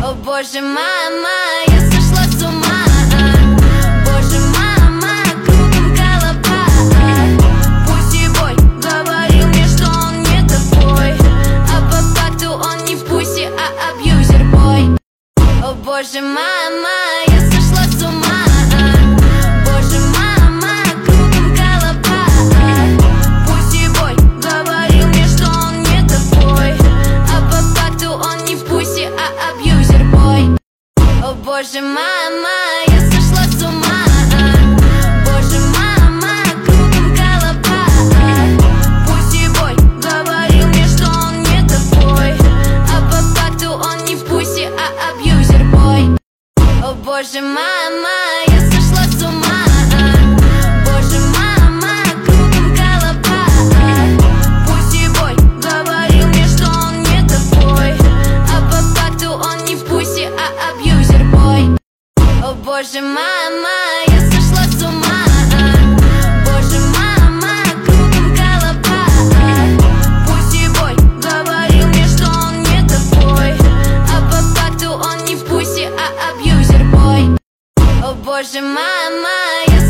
О боже, мама, я сошла с ума. Боже, мама, кругом голова. Пусси-бой говорил мне, что он не такой, а по факту он не пусси, а абьюзер-бой. О боже, мама, я сошла с ума. Боже, мама, кругом голова. Пусси-бой говорил мне, что он не такой, а по факту он не пусси, а абьюзер-бой. О боже, мама, я сошла с ума. Боже, мама, кругом голова. Пусси-бой говорил мне, что он не такой, а по факту он не пусси, а абьюзер-бой. О боже, мама, я сошла с ума. Боже, мама, кругом голова. Пусси-бой говорил мне, что он не такой, а по факту он не пусси, а абьюзер-бой. О боже, мама, я сошла с ума. Боже, мама, кругом голова. Пусси-бой говорил мне, что он не такой, а по факту он не пусси, а абьюзер-бой. О боже, мама, я